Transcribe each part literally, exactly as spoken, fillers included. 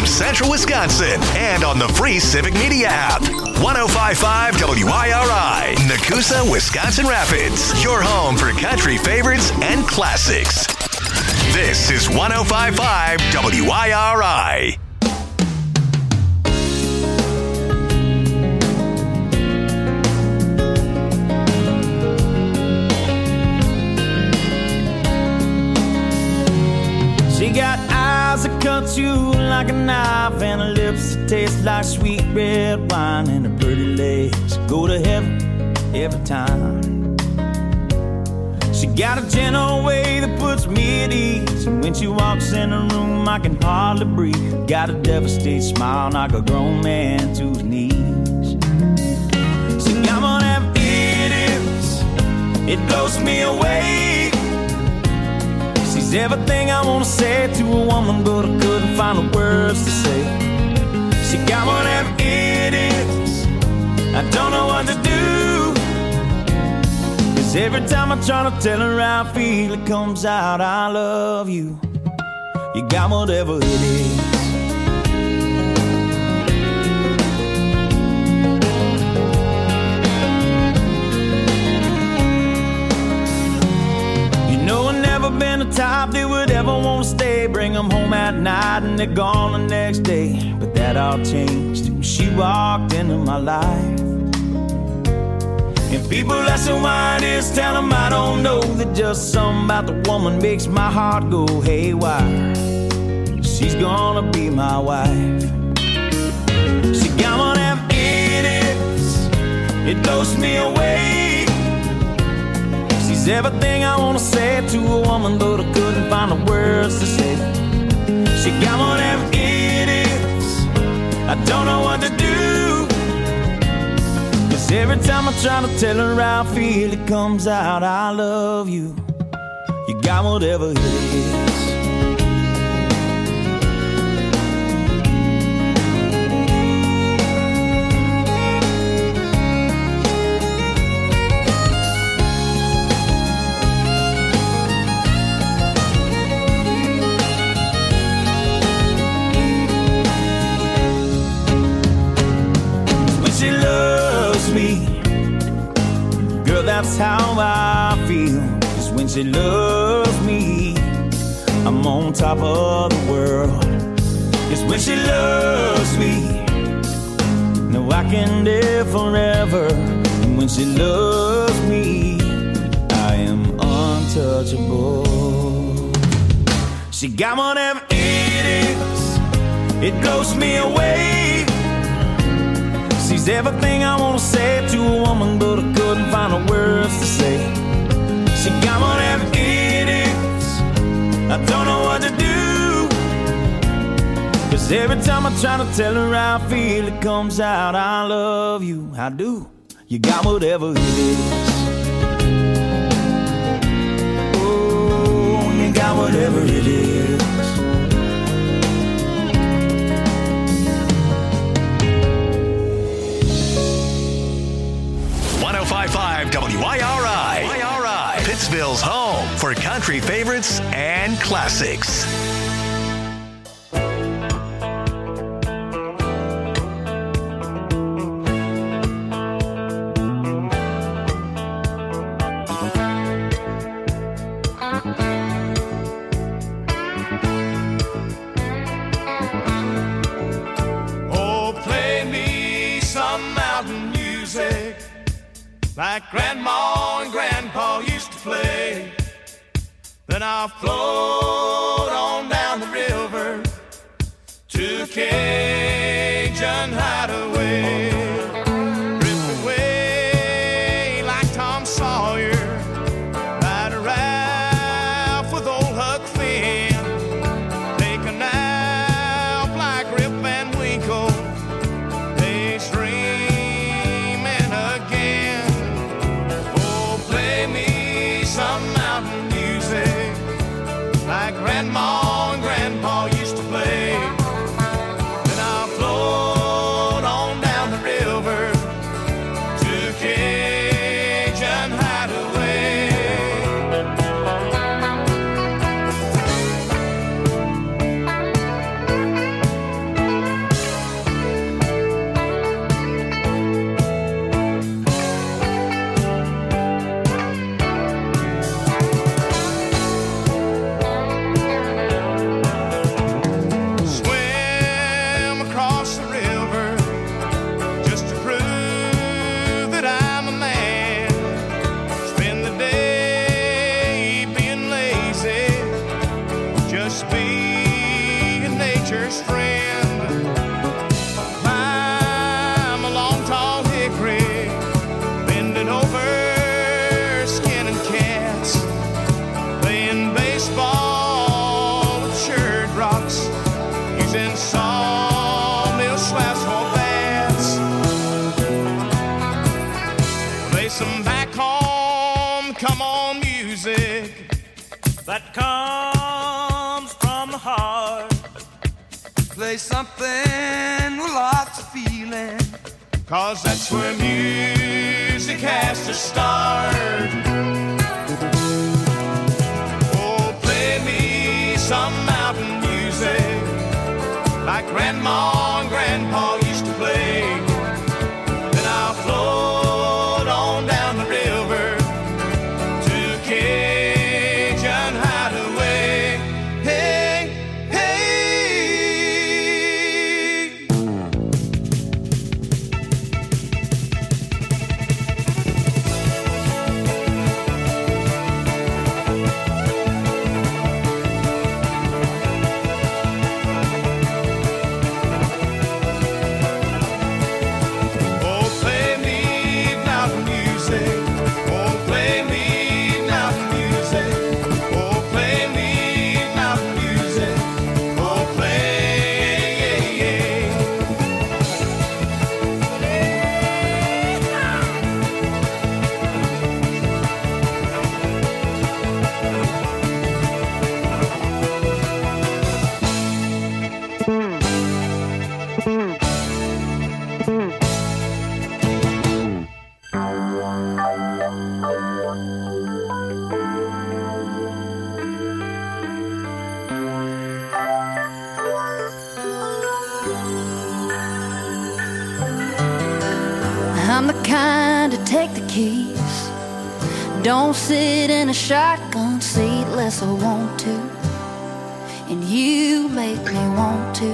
from Central Wisconsin and on the free Civic Media app. one oh five point five W I R I, Nakusa, Wisconsin Rapids. Your home for country favorites and classics. This is one oh five point five W I R I. She got eyes that cut you like a knife and her lips that taste like sweet red wine and her pretty legs go to heaven every time. She got a gentle way that puts me at ease, and when she walks in the room I can hardly breathe. Got a devastating smile, knock a grown man to his knees. She got one of them idiots, it blows me away. She's everything I wanna say to a woman, but I couldn't find the words to say. She got one of them idiots, I don't know what to do. Cause every time I try to tell her how I feel, it comes out, I love you. You got whatever it is. Been the type that would ever want to stay, bring them home at night and they're gone the next day. But that all changed when she walked into my life. And people ask her why it is, tell them I don't know, that just something about the woman makes my heart go haywire. She's gonna be my wife. She got one of them idiots, it blows me away. She's everything I wanna say to a woman, but I couldn't find the words to say. She got one of them idiots, I don't know what to do. Cause every time I try to tell her how I feel, it comes out, I love you. You got whatever it is. That's how I feel. Cause when she loves me, I'm on top of the world. Cause when she loves me, no, I can live forever. And when she loves me, I am untouchable. She got one of them idiots, it blows me away. She's everything I wanna say to a woman, but I couldn't find the words to say. She got one of them idiots, I don't know what to do. Cause every time I try to tell her how I feel, it comes out, I love you, I do. You got whatever it is. Oh, you got whatever it is. one oh five point five W I R I, Pittsville's home for country favorites and classics. Oh, play me some mountain music like Grandma and Grandpa used to play. Then I'll float on down the river to Cajun Hideaway. Drift away like Tom Sawyer, ride a raft with old Huck Finn, take a nap like Rip Van Winkle, daydreaming again. Some mountain music like Grandma and Grandpa used to play. sawmill slabs for beds. Play some back home, come on music that comes from the heart. Play something with lots of feeling, 'cause that's where music has to start. Oh, play me some mountain music like Grandma and Grandpa used to play. Then I'll float on down the river to Cajun Hideaway. Hey, hey. Oh, play me mountain music. Oh, play me mountain music. Oh, play me mountain music. Oh, play. I'm the kind to take the keys, don't sit in a shotgun seat unless I want to, and you make me want to.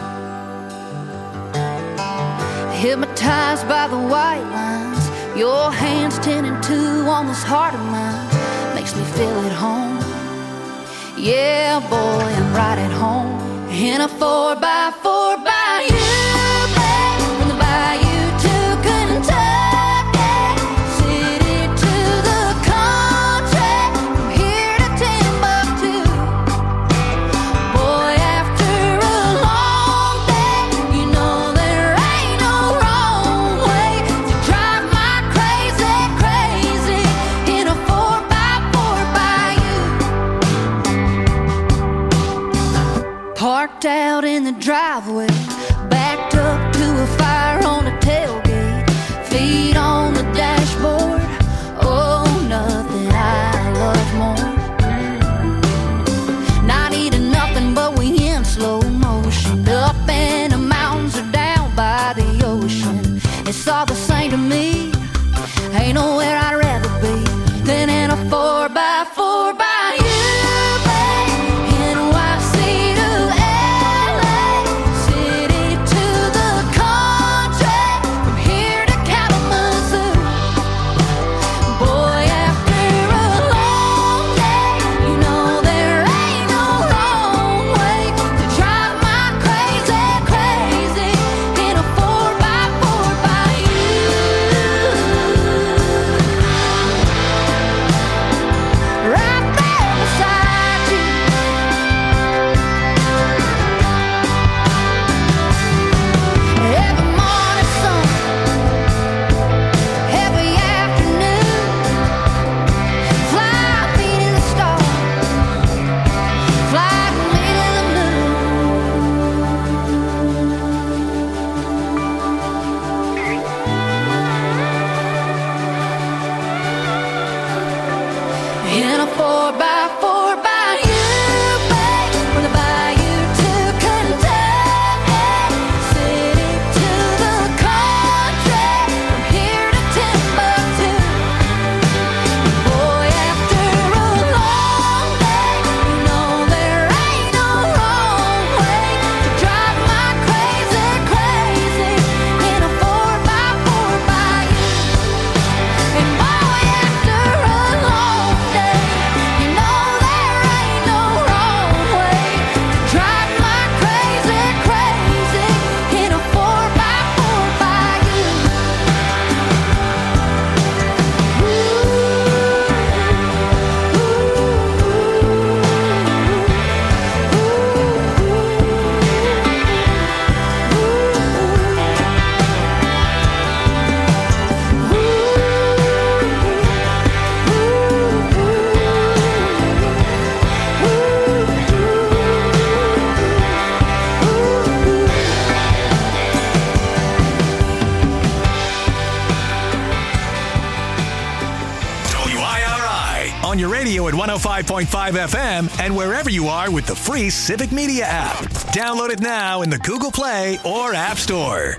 Hypnotized by the white lines, your hands ten and two on this heart of mine, makes me feel at home. Yeah, boy, I'm right at home in a four by four by you, babe, from the bayou to Kentucky, city to the country, from here to Timbuktu. Boy, after a long day, you know there ain't no wrong way to drive my crazy, crazy in a four by four by you. Parked out in the driveway, backed up to a fire on the tailgate, feet on the dashboard. Oh, nothing I love more. Not eating nothing, but we in slow motion, up in the mountains or down by the ocean. It's all the same to me. Ain't nowhere I'd rather be than in a four by four by you, babe. N Y C to L A, city to the country, from here to Kalamazoo. on your radio at one oh five point five F M and wherever you are with the free Civic Media app. Download it now in the Google Play or App Store.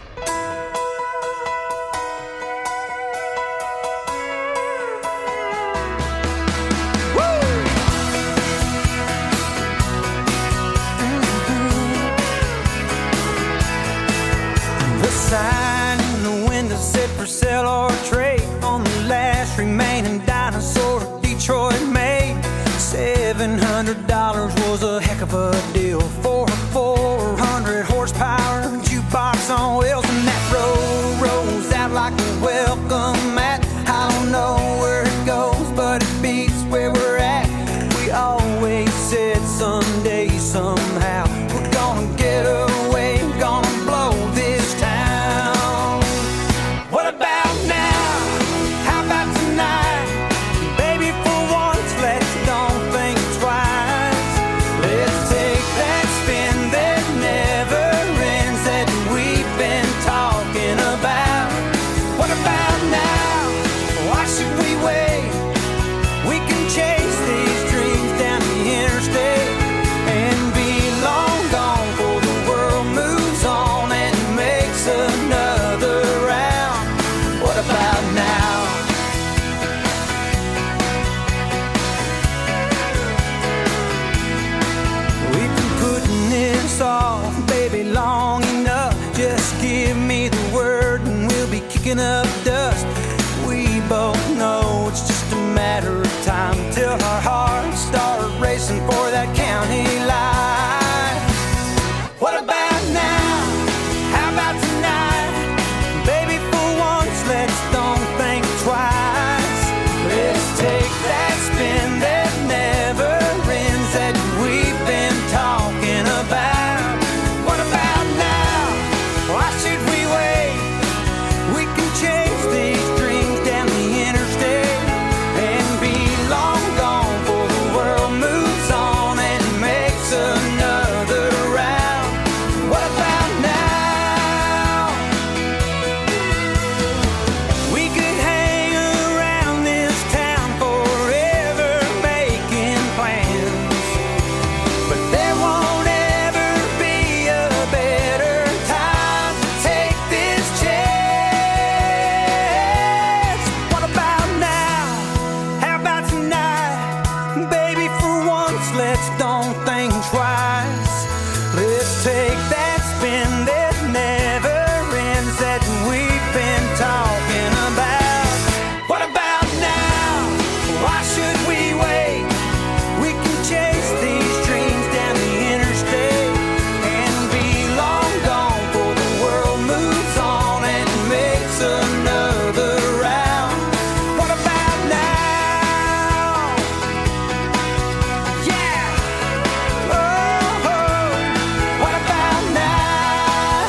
The sign in the window said for sale or trade on the last remaining dinosaur Detroit made. Seven hundred dollars was a heck of a deal for a four hundred horsepower jukebox on wheels, and that road rolls out like a welcome mat. I don't know where it goes, but it beats where we're at. We always said someday, somehow, we're gonna get away, gonna blow this town. What about now? How about tonight? Baby, for once, let's don't think twice. Let's take that spin that never ends that we've been talking about. What about now? Why should we wait? We can chase these dreams down the interstate and be long gone before the world moves on and makes another round. What about now? We've been putting this off, baby, long enough. Just give me the word and we'll be kicking up dust. We both know it's just a matter of time till our hearts start racing for that county line. What about now? How about tonight? Baby, for once, let's don't think twice. Let's take that spin that never ends that we've been talking about. What about now? Why should we wait? We can chase these dreams down the interstate and be long gone before the world moves on and makes another round. What about now? We could hang around this town forever making plans, but there won't ever be a better time to take this chance. What about now? How about tonight? Baby, for once, let's don't think twice. Let's take that spin that never ends that we've been talking about. What about now? Why should we wait? We can chase these dreams down the interstate and be long gone before the world moves on and makes another round. What about now? Yeah. Oh, oh. What about now?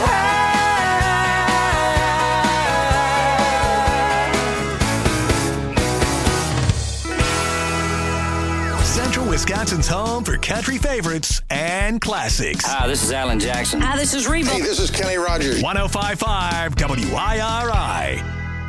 Central Wisconsin's home for country favorites and classics. Hi, this is Alan Jackson. Hi, this is Reba. Hey, this is Kenny Rogers. one oh five point five W I R I.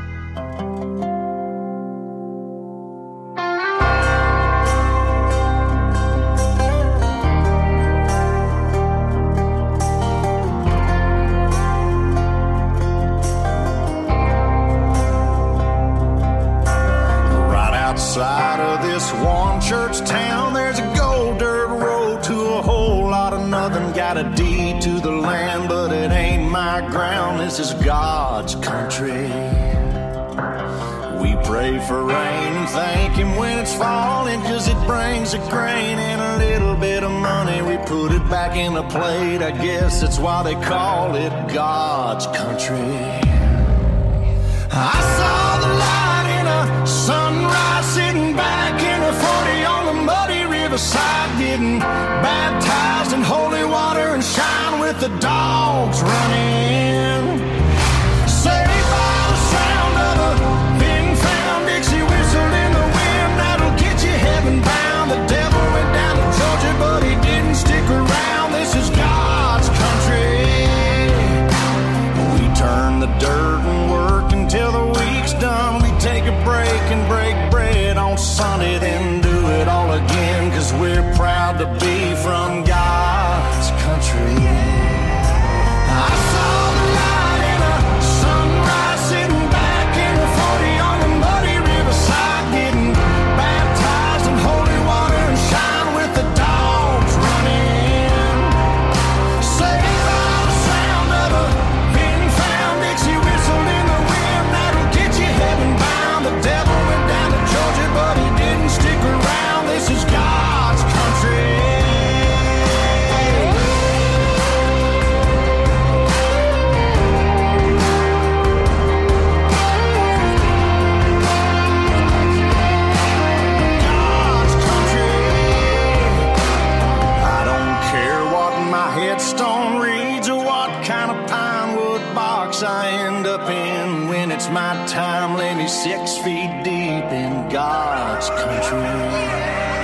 Right outside of this one church town, there's a gold dirt road to a whole lot of nothing. Got a deed to the land, but it ain't my ground. This is God's country. We pray for rain and thank Him when it's falling, 'cause it brings a grain and a little bit of money. We put it back in the plate, I guess that's why they call it God's country. I saw the light in a sunrise, sitting back in a forty on the muddy riverside, getting baptized in holy water and shine with the dogs running. Saved by the sound of a being found Dixie whistle in the wind that'll get you heaven bound. The devil went down to Georgia, but he didn't stick around. This is God's country. We turn the dirt and work until the week's done. We take a break and break bread on Sunday, then do kind of pine wood box I end up in when it's my time. Lay me six feet deep in God's country.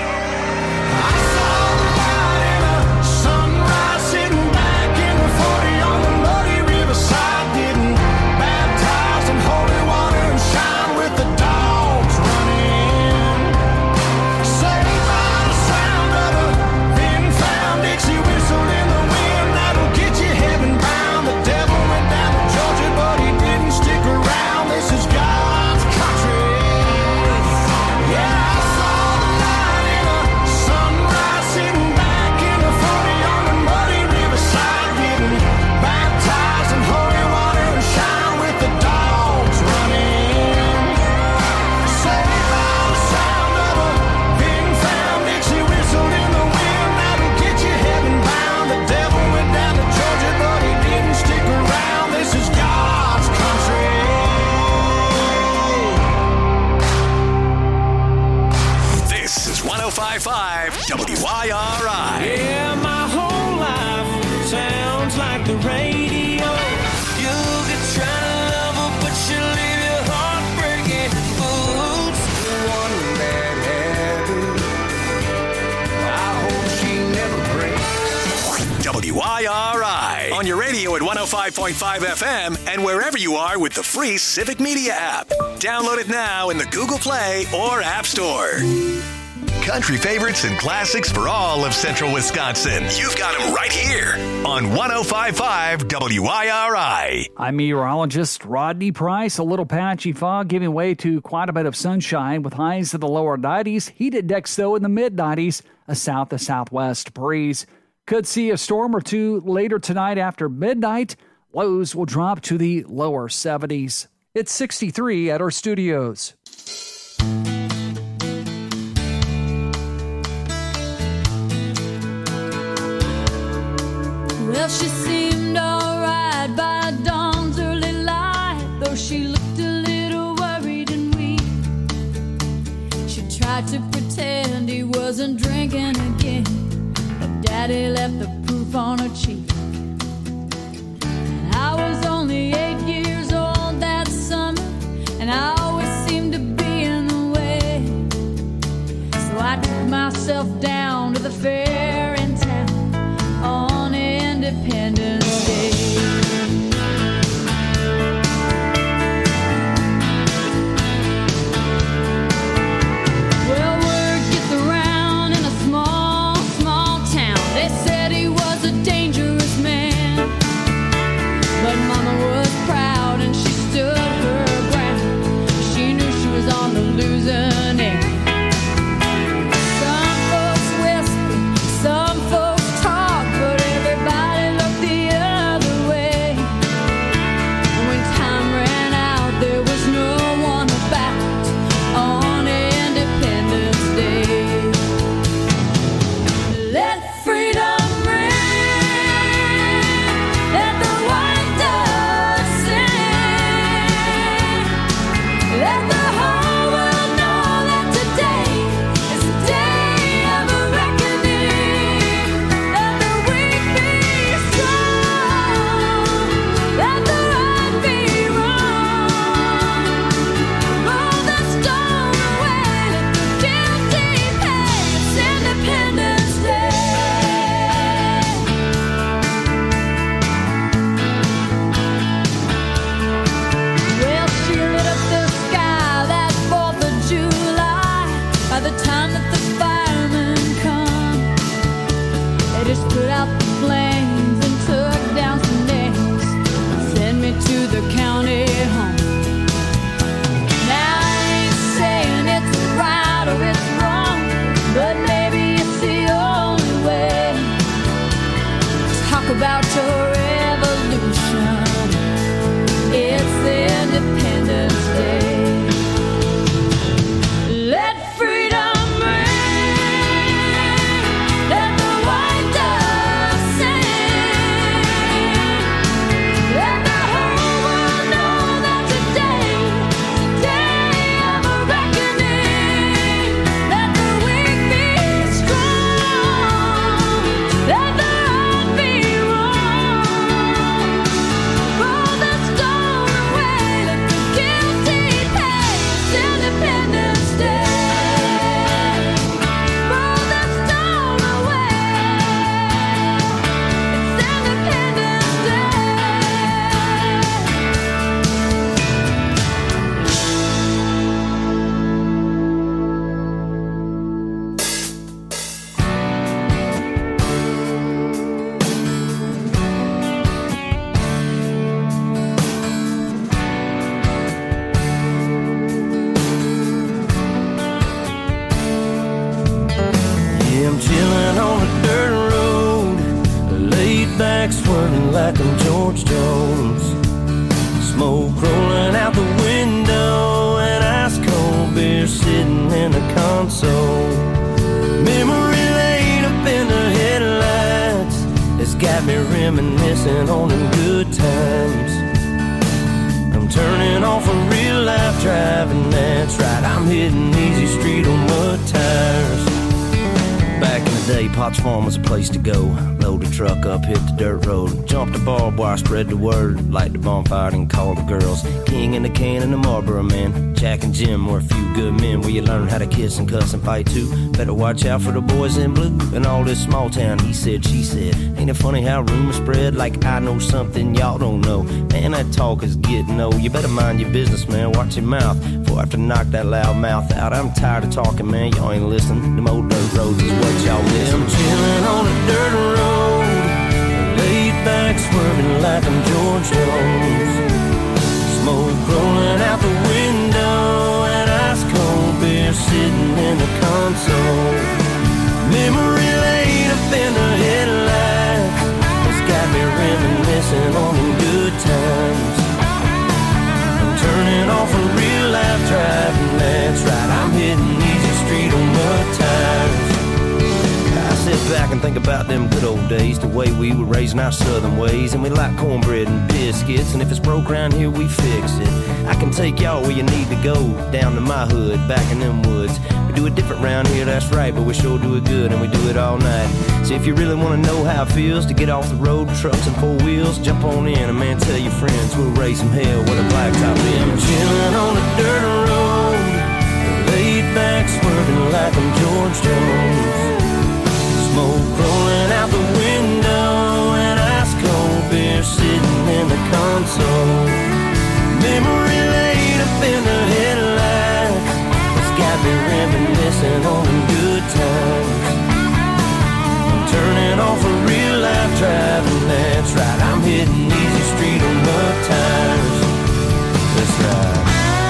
W I R I. Yeah, my whole life sounds like the radio. You could try to love her, but she'll leave your heart breaking. Oops, one bad habit. I hope she never breaks. W I R I. On your radio at one oh five point five F M and wherever you are with the free Civic Media app. Download it now in the Google Play or App Store. Country favorites and classics for all of Central Wisconsin. You've got them right here on one oh five point five W I R I. I'm meteorologist Rodney Price. A little patchy fog giving way to quite a bit of sunshine with highs in the lower nineties. Heat index, though, in the mid nineties. A south to southwest breeze. Could see a storm or two later tonight after midnight. Lows will drop to the lower seventies. It's sixty-three at our studios. Well, she seemed all right by dawn's early light, though she looked a little worried and weak. She tried to pretend he wasn't drinking again, but Daddy left the proof on her cheek. And I was only eight years old that summer, and I always seemed to be in the way. So I took myself down to the fair in town on Independence Day. Well, word gets around in a small, small town. They said he was a dangerous man, but Mama was proud and she stood her ground. She knew she was on the losing end. Some folks George Jones. Smoke rolling out the window and ice cold beer sitting in the console. Memory lane up in the headlights, it's got me reminiscing on them good times. I'm turning off a real life driving, that's right, I'm hitting easy street on mud tires. Back in the day, Potts Farm was a place to go. Load the truck up, hit the dirt road, jump the barbed wire, spread the word, light the bonfire and call the girls. King and the can and the Marlboro man, Jack and Jim were a few good men where you learn how to kiss and cuss and fight too. Better watch out for the boys in blue and all this small town he said, she said. Ain't it funny how rumors spread like I know something y'all don't know? Man, that talk is getting old. You better mind your business, man, watch your mouth before I have to knock that loud mouth out. I'm tired of talking, man, y'all ain't listening. Them old dirt roads is what y'all miss. I'm chilling on a dirt road, laid back swerving like I'm George Jones. Smoke rolling out the window and ice cold beer sitting in the console. Memory lane up in the headlights, it's got me reminiscing on them good times. I'm turning off a real life driving, that's right, I'm hitting easy street on mud tires. I sit back and think about them good old days, the way we were raising our southern ways, and we like cornbread and biscuits, and if it's broke around here, we fix it. I can take y'all where you need to go, down to my hood, back in them woods. We do it different round here, that's right, but we sure do it good, and we do it all night. So if you really want to know how it feels to get off the road, trucks and four wheels, jump on in, and man, tell your friends we'll raise some hell with a blacktop in. I'm chilling on a dirt road, laid back swerving like I'm George Jones. Smoke rolling out the window and ice cold beer sitting in the console. Memory lane up in the headlights, it's got me reminiscing on them good times. I'm turning off a real life driving, that's right, I'm hitting easy street on mud tires. That's right.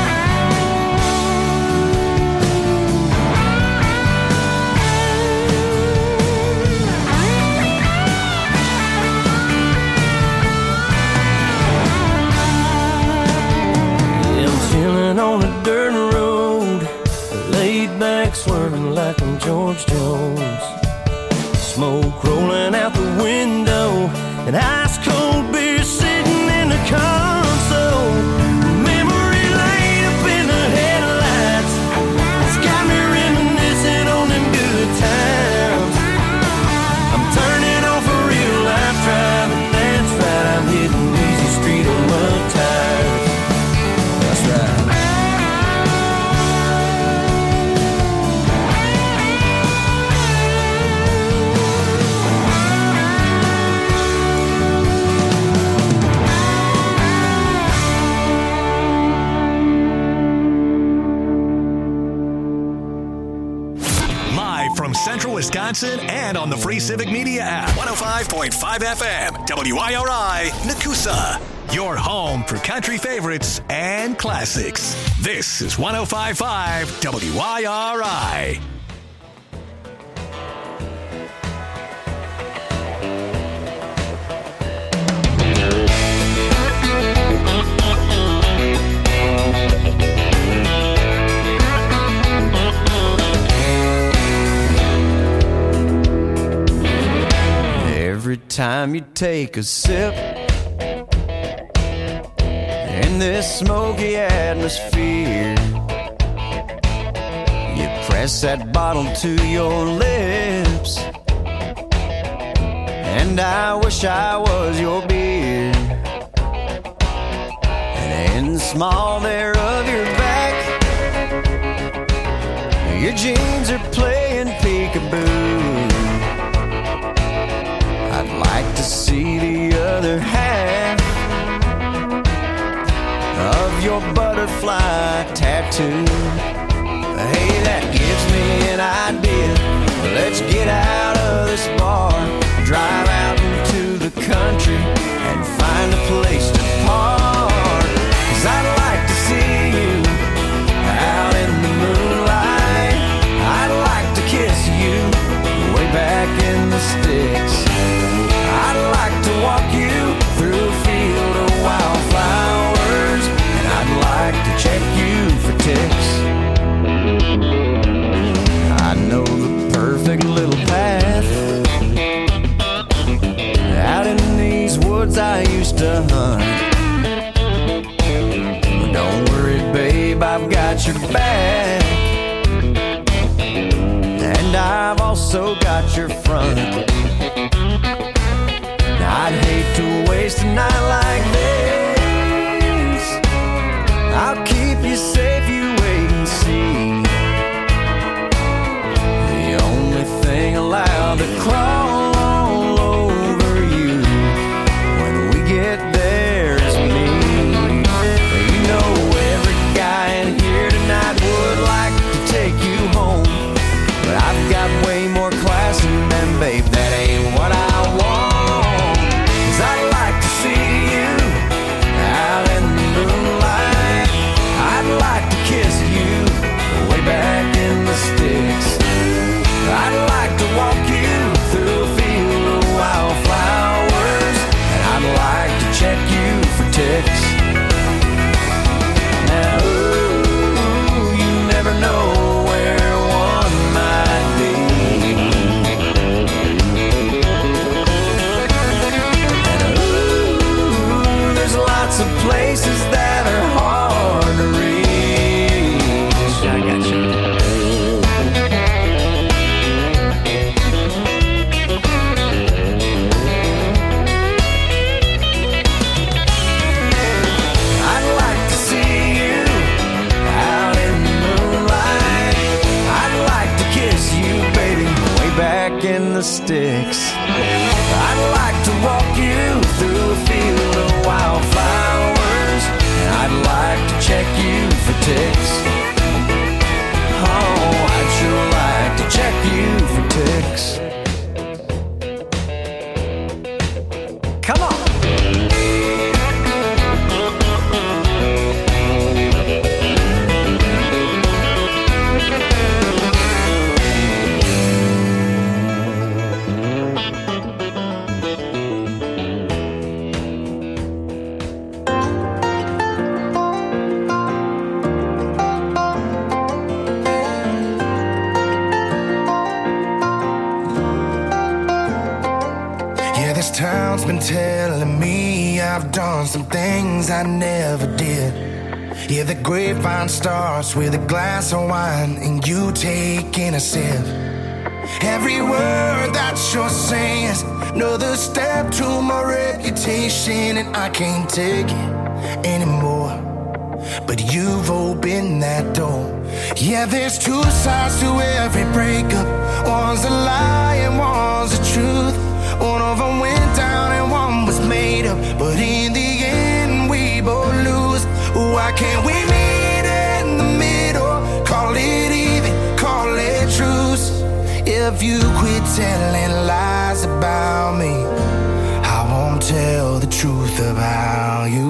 On a dirt road, laid back swerving like I'm George Jones. Smoke rolling out the window and ice cold beer sitting in the console. Memory lane up in the headlights, it's got me reminiscing on them good times. I'm turning off a real life driving, that's right, I'm hitting easy street on mud tires. That's right. Central Wisconsin and on the free Civic Media app. one oh five point five F M, W I R I, Nakusa. Your home for country favorites and classics. This is one oh five point five W I R I. Every time you take a sip in this smoky atmosphere, you press that bottle to your lips, and I wish I was your beer. And in the small there of your back, your jeans are playing peekaboo. I'd like to see the other half of your butterfly tattoo. Hey, that gives me an idea. Let's get out of this bar, drive out into the country and find a place to park. 'Cause I'd like to see you out in the moonlight. I'd like to kiss you back in the sticks. I'd like to walk you through a field got your back, and I've also got your front. I'd hate to waste a night like this. I'll keep you safe, you wait and see. The only thing allowed to crawl all over you when we get there is me. You know every guy in here tonight would like to take you home, but I've got way more class than them, babe, that ain't what I want. 'Cause I'd like to see you out in the moonlight. I'd like to kiss you way back in the sticks. I'd like to walk you through a field of wildflowers, and I'd like to check you for ticks. Now, ooh, you never know where one might be. And ooh, there's lots of places that are hard to reach. I got you. I'd like to see you out in the moonlight. I'd like to kiss you, baby, way back in the sticks. I'd like to walk you through a field of wildflowers, and I'd like to check you for ticks. Oh, I'd sure like to check you for ticks. Come on. Yeah, this town's been telling me I've done some things I never did. Yeah, the grapevine starts with a glass of wine and you taking a sip. Every word that you're saying is another step to my reputation, and I can't take it anymore. But you've opened that door. Yeah, there's two sides to every breakup. One's a lie and one's the truth. One of them went down and one was made up, but in the end we both lose. Why can't we meet in the middle? Call it even, call it truce. If you quit telling lies about me, I won't tell the truth about you.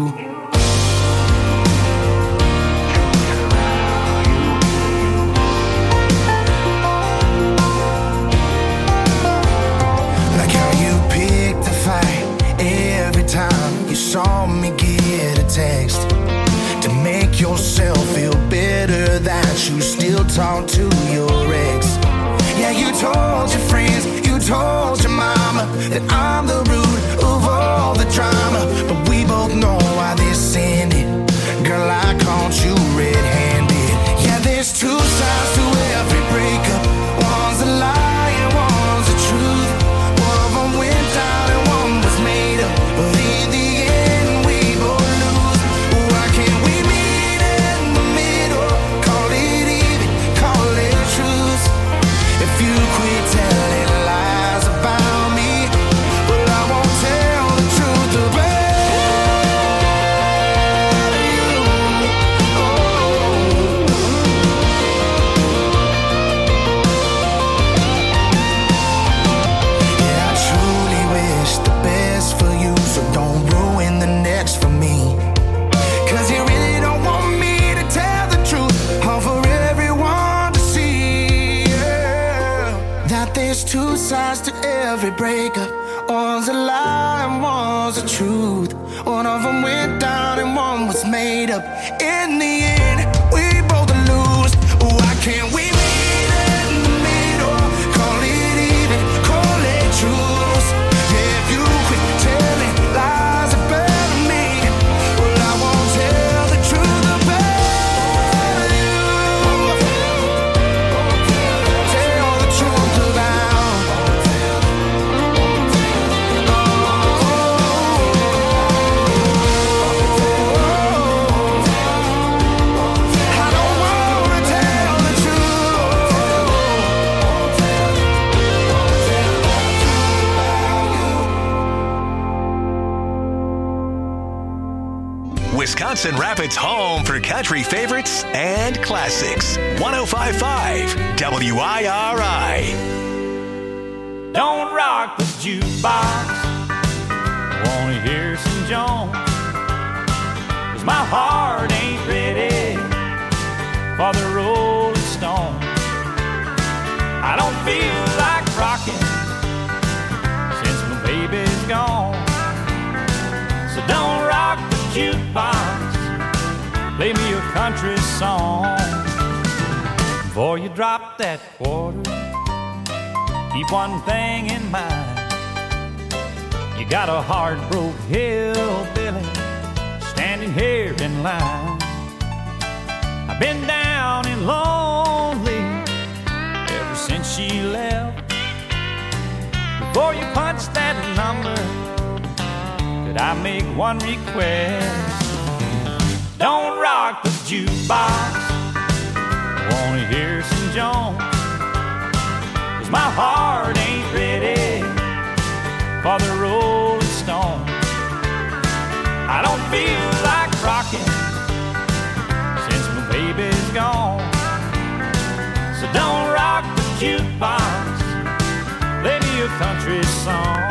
Like how you picked a fight every time you saw me get a text, to make yourself feel better that you still talk to your ex. Yeah, you told your friends, you told your mama that I'm the root of all the drama, but we both know why this ended. Girl, I caught you red-handed. Yeah, there's two sides to every breakup. One's a lie and one's the truth. One of them went down and one was made up, but in the end we both lose. Why can't we meet in the middle? Call it even, call it truth. If you quit telling lies about me, well, I won't tell the truth about you. Oh. Yeah, I truly wish the best for you, so don't ruin the next for me. 'Cause you really don't want me to tell the truth, all for everyone to see. Yeah. That there's two sides to every breakup. One's a lie and one's the truth. One of them went down and one was made up. In the end, we both lose. Why can't we meet in the middle? Call it even, call it truth. Yeah, if you quit telling lies about me, well, I won't tell the truth about you. Wisconsin Rapids' home for country favorites and classics. one oh five point five W I R I. Don't rock the jukebox, I wanna hear some Jones, 'cause my heart ain't ready for the Rolling Stone. I don't feel like rocking since my baby's gone. So don't rock the jukebox, play me a country song. Before you drop that quarter, keep one thing in mind. You got a heart-broke hillbilly standing here in line. I've been down and lonely ever since she left. Before you punch that number, could I make one request? Don't rock the jukebox, I wanna hear some Jones, 'cause my heart ain't ready for the Rolling Stone. I don't feel like rocking since my baby's gone. So don't rock the jukebox, play me a country song.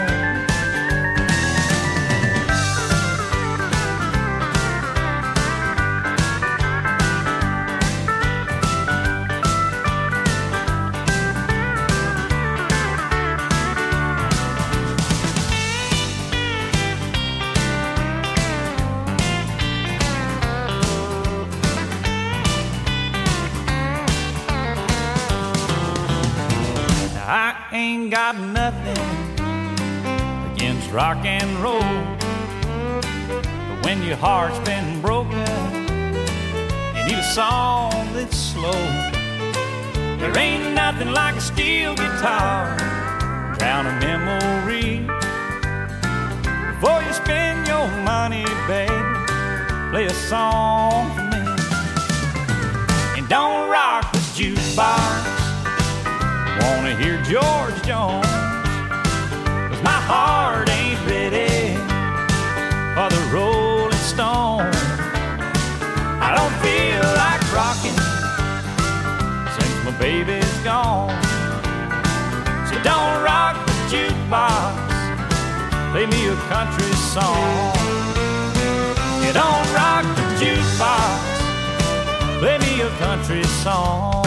I ain't got nothing against rock and roll, but when your heart's been broken, you need a song that's slow. There ain't nothing like a steel guitar, drown a memory. Before you spend your money, baby, play a song for me. And don't rock the jukebox, wanna hear George Jones, 'cause my heart ain't ready for the Rolling Stone. I don't feel like rocking since my baby's gone. So don't rock the jukebox, play me a country song. You don't rock the jukebox, play me a country song.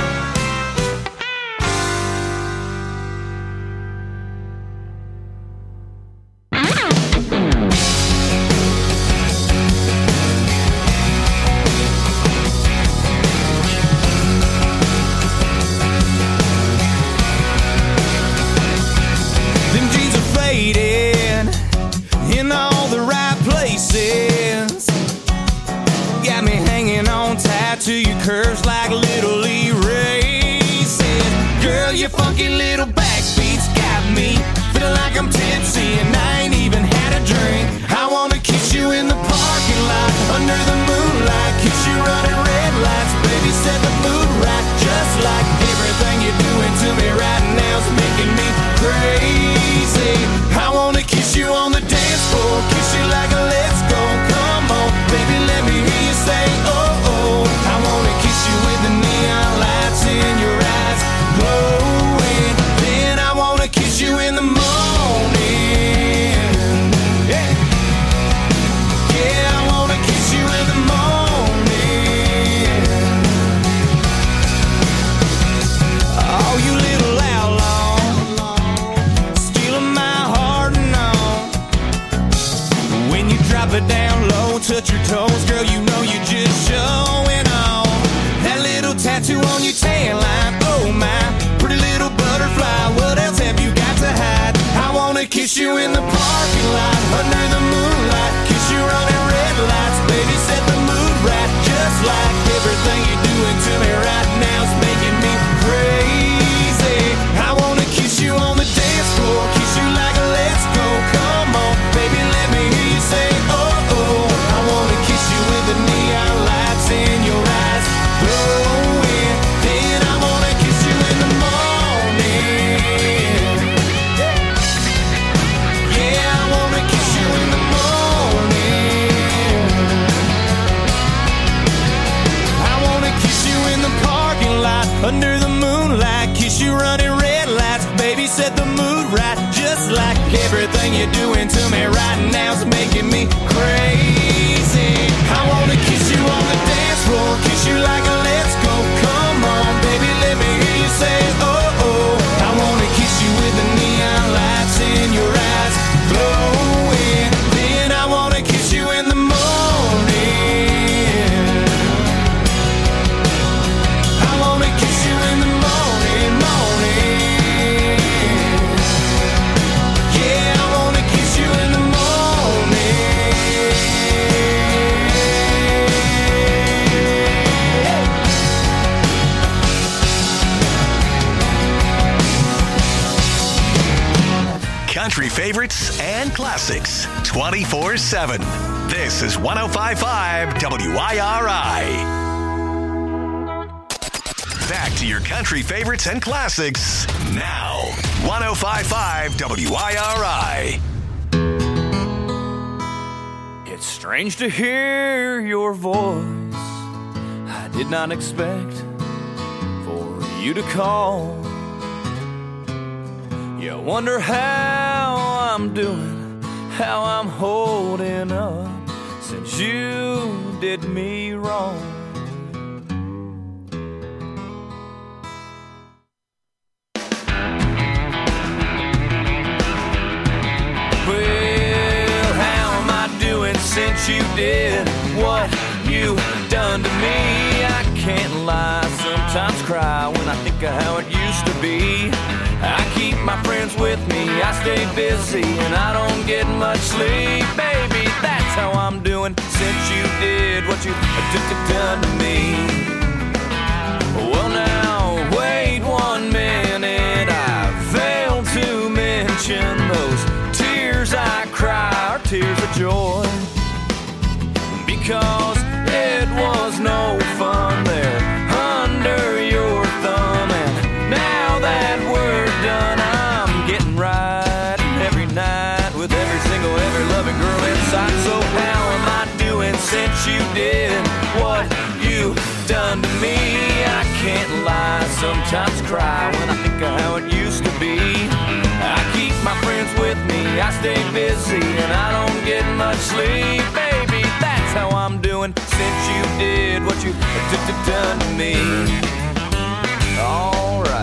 In all the right places, got me hanging on tight to your curves like little Lee races. Girl, your funky little backbeats got me feeling like I'm tipsy and I ain't even had a drink. I wanna kiss you in the parking lot under the moonlight, kiss you running red lights, baby, set the mood right. Just like everything you're doing to me right now's making me crazy. I wanna kiss you on the dance floor, kiss you like a let's go. Come on, baby, let me hear you say oh oh. I wanna kiss you with the neon lights in your eyes glowing. Then I wanna kiss you in the morning. Yeah, yeah, I wanna kiss you in the morning. Oh, you little outlaw, stealing my heart and all. When you drop it down low, touch your toes, girl, you know you're just showing off. That little tattoo on your tan line, oh my, pretty little butterfly, what else have you got to hide? I wanna kiss you in the parking lot, under the moonlight, kiss you running red lights, baby, set the mood right. Just like everything you're doing to me right now's making me crazy. I wanna kiss you on the dance floor, kiss you like a let's go. Come on, baby, let me hear you say oh oh. I wanna kiss you with the neon lights in your eyes glowing. Then I wanna kiss you in the morning. Yeah, yeah, I wanna kiss you in the morning. favorites and classics twenty-four seven. This is one oh five point five W I R I. Back to your country favorites and classics now. one oh five point five W I R I. It's strange to hear your voice. I did not expect for you to call. You wonder how I'm doing, how I'm holding up since you did me wrong. Well, how am I doing since you did what you done to me? I can't lie, sometimes cry when I think of how it used to be. I keep my friends with me, I stay busy, and I don't get much sleep. Baby, that's how I'm doing since you did what you done to me. Well now, wait one minute, I failed to mention those tears I cry are tears of joy, because it was no fun there under your thumb, and now that we're done, I'm getting right every night with every single, every loving girl inside. So how am I doing since you did what you done to me? I can't lie, sometimes cry when I think of how it used to be. I keep my friends with me, I stay busy, and I don't get much sleep. Baby, that's how I'm doing since you did what you done to me. All right.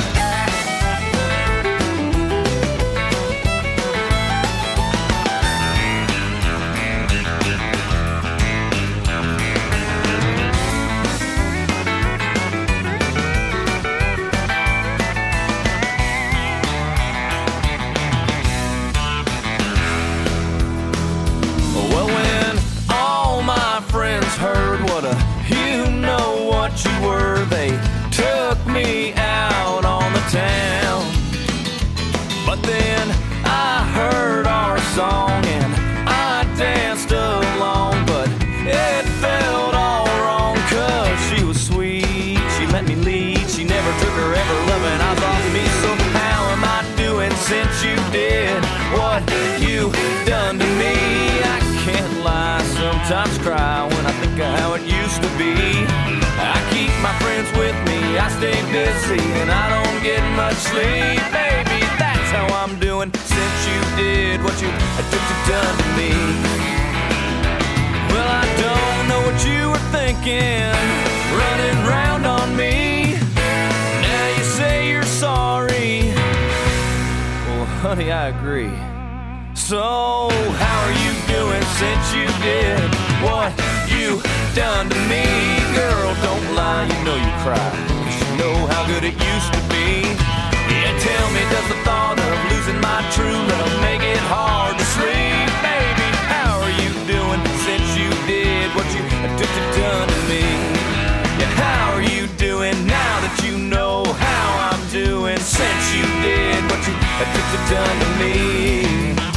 Well, when all my friends heard what a you know what you were, they took me out on the town. But then I heard our song and I danced along, but it felt all wrong, cause she was sweet, she let me lead, she never took her ever loving eyes off me. So how am I doing since you did what you done to me? I can't lie, sometimes cry when I think of how it used to be. I keep my friends with me, I stay busy, and I don't get much sleep. Baby, that's how I'm doing since you did what you done to me. Well, I don't know what you were thinking, running round on me. Now you say you're sorry. Well, honey, I agree. So, how are you doing since you did what you done to me? Girl, don't lie, you know you cry, cause you know how good it used to be. Yeah, tell me, does the thought of losing my true love make it hard to sleep? Baby, how are you doing since you did what you done to me? Yeah, how are you doing now that you know how I'm doing since you did what you done to me?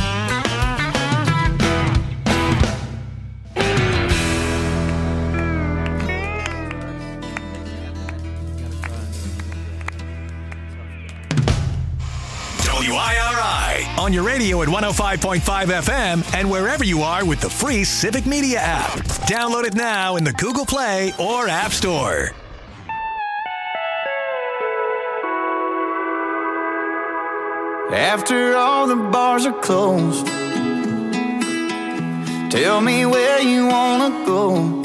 W I R I on your radio at one oh five point five F M and wherever you are with the free Civic Media app. Download it now in the Google Play or App Store. After all the bars are closed, tell me where you wanna go.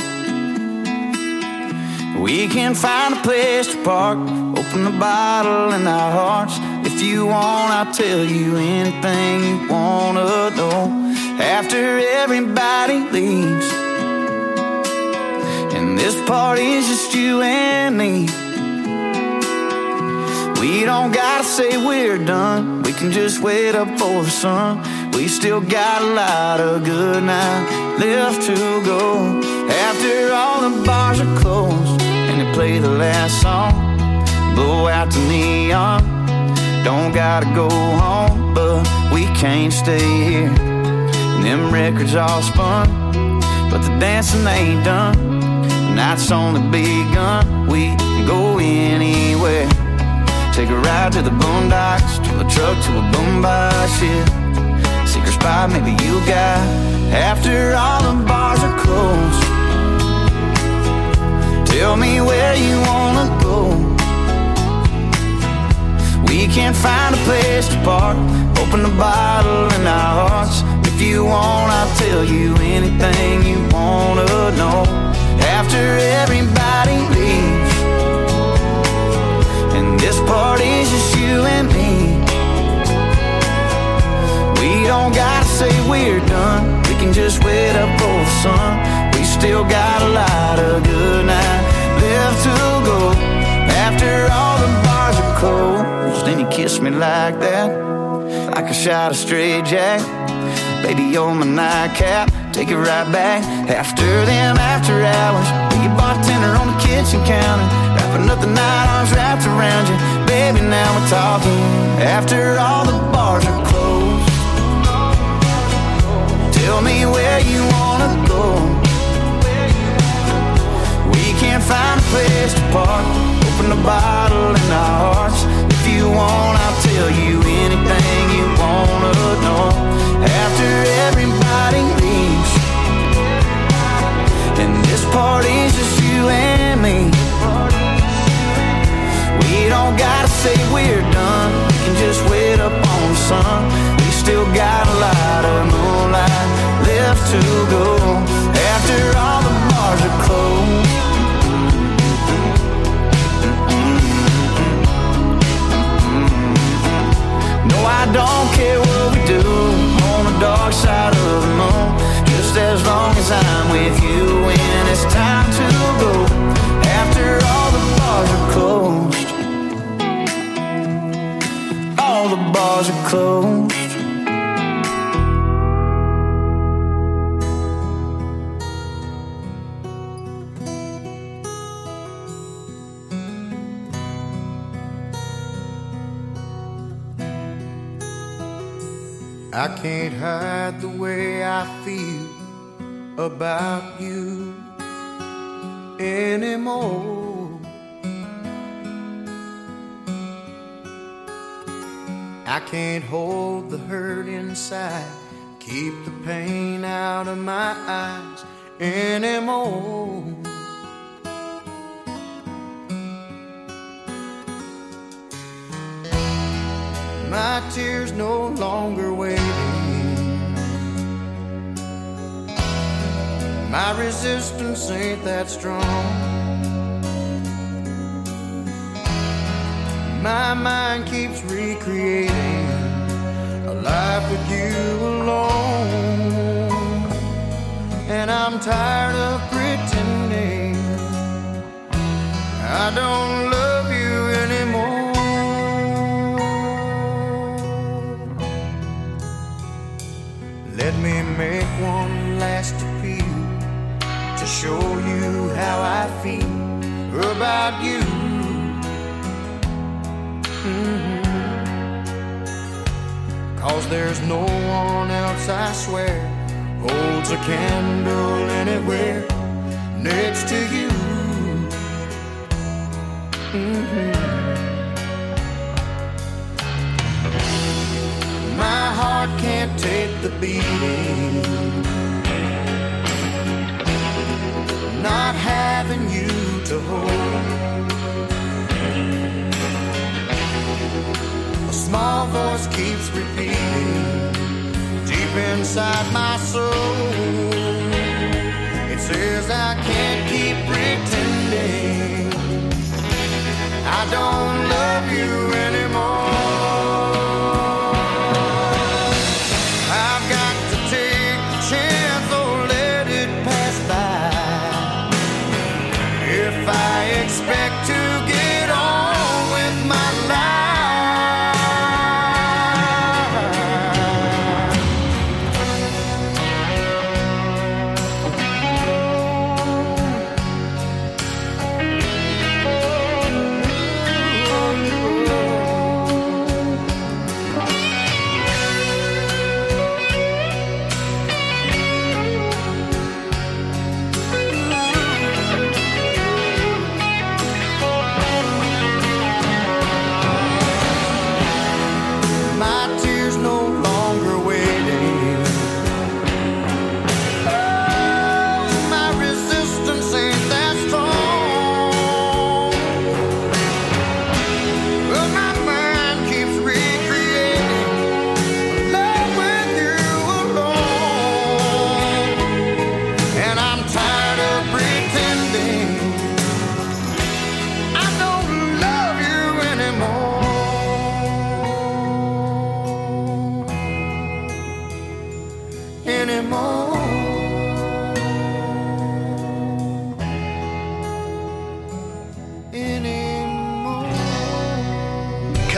We can find a place to park, open the bottle in our hearts. If you want, I'll tell you anything you wanna know. After everybody leaves, and this party's just you and me, we don't gotta say we're done, we can just wait up for the sun. We still got a lot of good night left to go. After all the bars are closed and they play the last song, blow out the neon, Don't gotta go home, but we can't stay here. And them records all spun, but the dancing ain't done. The night's only begun. We can go anywhere. Take a ride to the boondocks, to a truck, to a boombox, yeah. Secret spot maybe you got after all the bars are closed. Tell me where you wanna go. We can't find a place to park. Open the bottle in our hearts. If you want, I'll tell you anything you wanna know. After everybody leaves, and this party's just you and me. We don't gotta say we're done. We can just wait up for the sun. We still got a lot of good night left to go. After all the bars are closed, then you kiss me like that, like a shot of straight jack. Baby, you're my nightcap. Take it right back. After them after hours, be a bartender on the kitchen counter, wrapping up the night, arms wrapped around you. Baby, now we're talking. After all the bars are closed, tell me where you wanna go. We can't find a place to park. Open the bottle in our hearts. If you want, I'll tell you anything you wanna know. After everybody leaves, and this party's just you and me. We don't gotta say we're done. We can just wait up on the sun. We still got a lot of moonlight left to go. After all the bars are closed, no, I don't care what we do on the dark side of the moon, just as long as I'm with you when it's time to go. After all the bars are closed, all the bars are closed. I can't hide the way I feel about you anymore. I can't hold the hurt inside, keep the pain out of my eyes anymore. My tears no longer waiting. My resistance ain't that strong. My mind keeps recreating a life with you alone. And I'm tired of pretending I don't love you anymore. Let me make one last appeal to show you how I feel about you. Mm-hmm. 'Cause there's no one else, I swear, holds a candle anywhere next to you. Mm-hmm. My heart can't take the beating, not having you to hold. A small voice keeps repeating deep inside my soul. It says I can't keep pretending I don't love you anymore. Expect to get on with my life.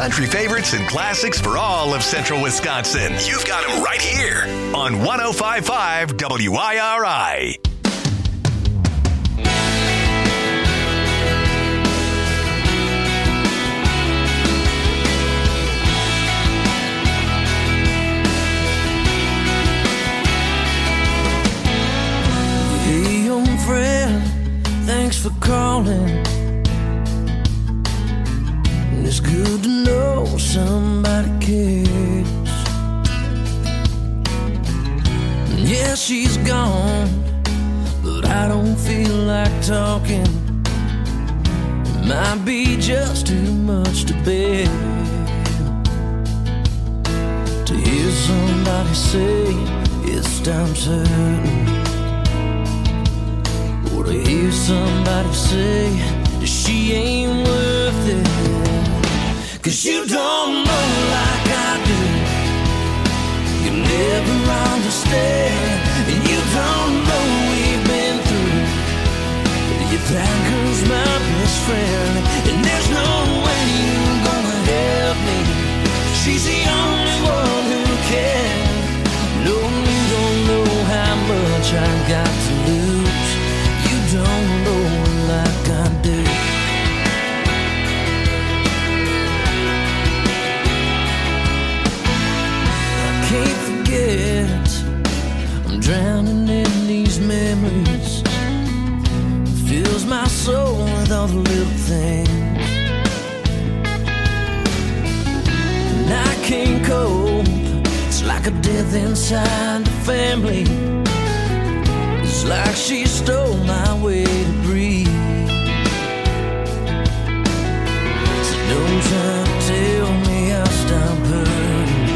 country favorites and classics for all of central Wisconsin. You've got them right here on one oh five point five W I R I. Hey, old friend, thanks for calling. It's good to know somebody cares. Yeah, she's gone, but I don't feel like talking. It might be just too much to bear. To hear somebody say it's time's hurting, or to hear somebody say that she ain't worth it. Cause you don't know like I do. You never understand, and you don't know we've been through. Your that girl's my best friend, and there's no way you're gonna help me. She's the only one who can. No, you don't know how much I got to lose. You don't know like I do. Can't forget, I'm drowning in these memories. It fills my soul with all the little things, and I can't cope. It's like a death inside the family. It's like she stole my way to breathe. So don't try to tell me I'll stop hurting.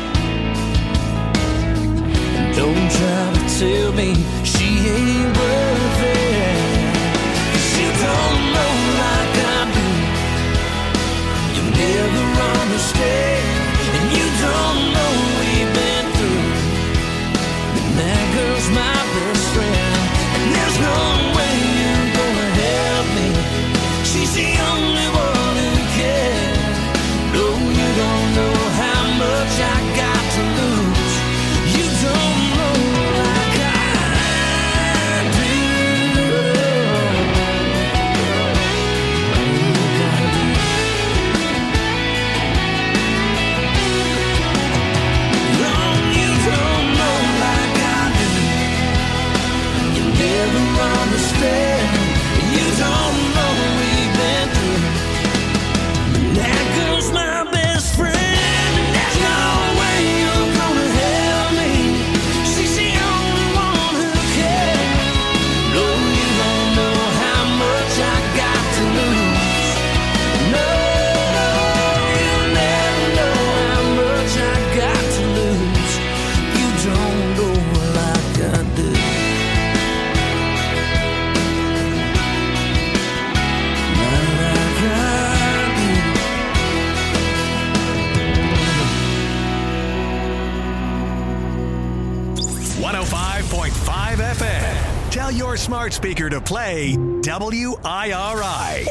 Don't try to tell me she ain't worth it. 'Cause you don't know like I do. You never understand, and you don't know we've been through. And that girl's my best friend, and there's no way you're gonna help me. She's the only one who can. No, you don't know how much I got to lose. You don't know like I do. No, you don't know like I do. You never understand. You don't know we've been through. That girl's my best friend, and there's no way you're gonna help me. She's the only one who cares. No, you don't know how much I got to lose. No, you never know how much I got to lose. You don't know like I do. Not like I do. one oh five point five F M. Tell your smart speaker to play W I R I.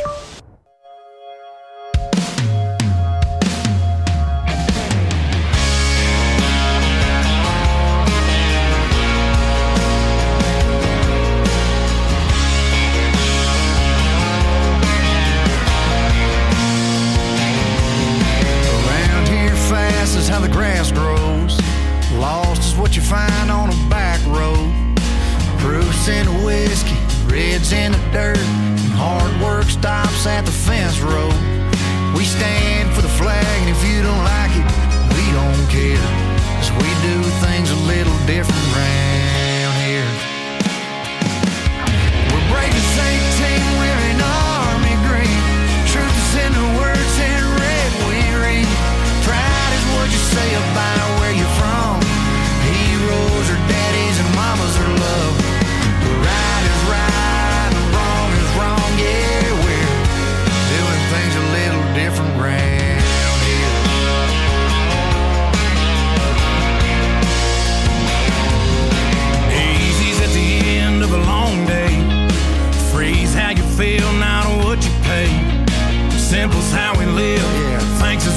Around here fast is how the grass grows. Lost is what you find on a back road. Proofs in the whiskey, reds in the dirt, and hard work stops at the fence road. We stand for the flag, and if you don't like it, we don't care, 'cause we do things a little different round here. We're breaking Saint Team, wearing army green. Truth is in the words in red we read. Pride is what you say about where you're from. Heroes are daddies and mamas are love. Right is right and wrong is wrong. Yeah, we're doing things a little different round here.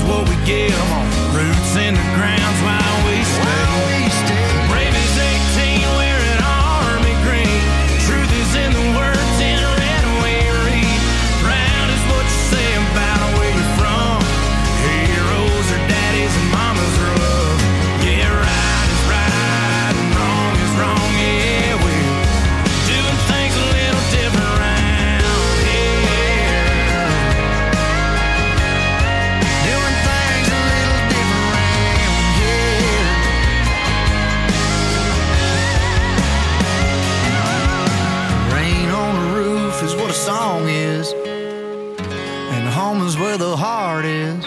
what we give. Roots in the ground's why we stay. Brave as eighteen wearing army green. Truth is in the words in red we read. Proud is what you say about where you're from. Heroes are daddies and mamas are love. Yeah, right is right and wrong is wrong. Yeah, we're doing things a little different around here. Doing things a little different around here. Rain on the roof is what a song is, and home is where the heart is.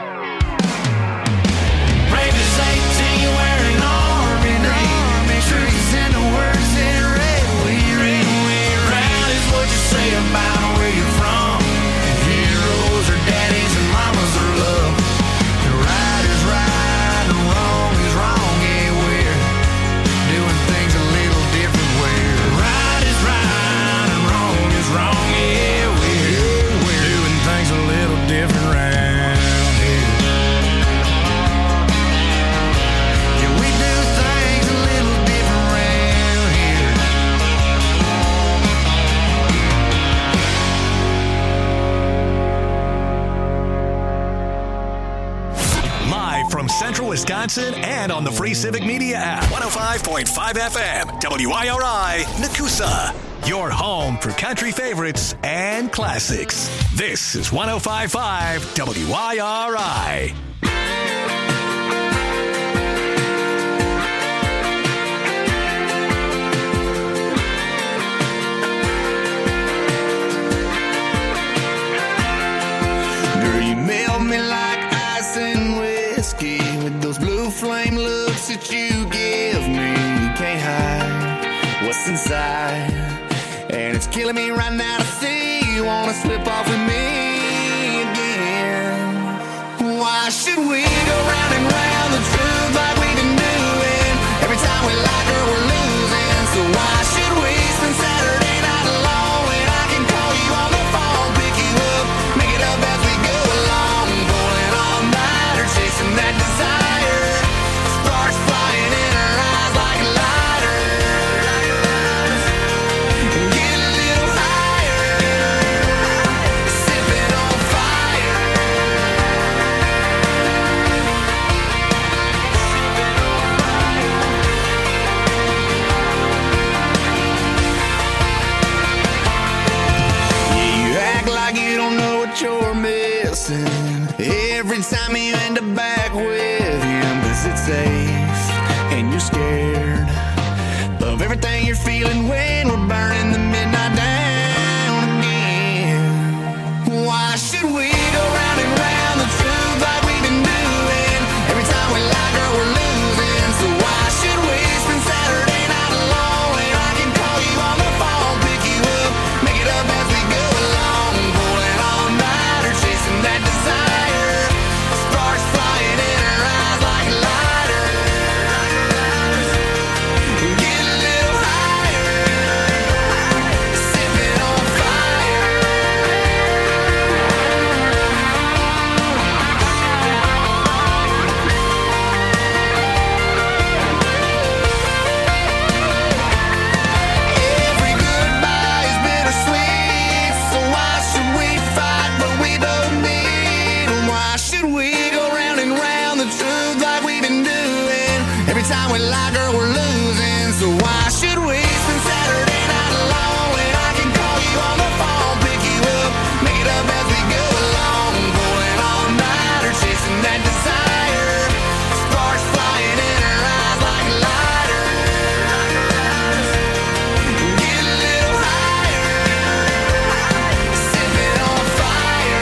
Brave as eighteen wearing army green. Truth is in the words in red we read. Proud is what you say about where you're from. Heroes are daddies and mamas are love. The right is right and wrong is wrong. Yeah, we're doing things a little different. Where right is right and wrong is wrong. Yeah, we're, we're doing things a little different around here. Yeah, we do things a little different around here. Live from Central Wisconsin and on the free Civic Media app. one oh five point five F M, W I R I, Nakusa. Your home for country favorites and classics. This is one oh five point five W I R I. Girl, you melt me like ice and whiskey with those blue flame looks that you give me. You can't hide what's inside, and it's killing me right now to see you wanna slip off with me again. Why should we go round and round the truth like we've been doing? Every time we like her, we're losing. So why should we spend Saturday night alone when I can call you on the phone, pick you up, make it up as we go along, pulling all nighter, chasing that desire. Sparks flying in her eyes like a lighter. Get a little higher, sipping on fire. Yeah, you act like you don't know what you're missing every time you end up back with him. Cause it's safe and you're scared of everything you're feeling when we're burning the midnight down again. Why should we go round and round the truth like we've been doing? Every time we like her, we're losing. So why should we spend Saturday night alone when I can call you on the phone, pick you up, make it up as we go along, pulling all nighter, chasing that desire. Sparks flying in her eyes like a lighter. Get a little higher, sipping on fire. Every goodbye is bittersweet, so why should we fight when we both need? Why should we go round and round the truth like we've been doing? Every time we like her, we're losing. So why should we spend Saturday night alone when I can call you on the phone, pick you up, make it up as we go along, pulling all nighter, chasing that desire. Sparks flying in her eyes like a lighter. Get a little higher, sipping on fire.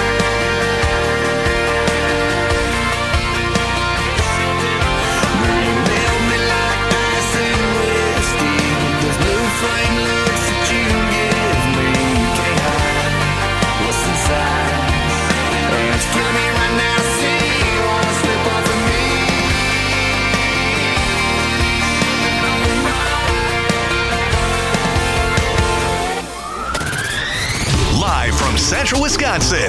Girl, you melt me like ice and whiskey with those blue flame looks that you give me. You can't hide what's inside, and it's killing me right now to see you wanna slip off of me. Live from Central Wisconsin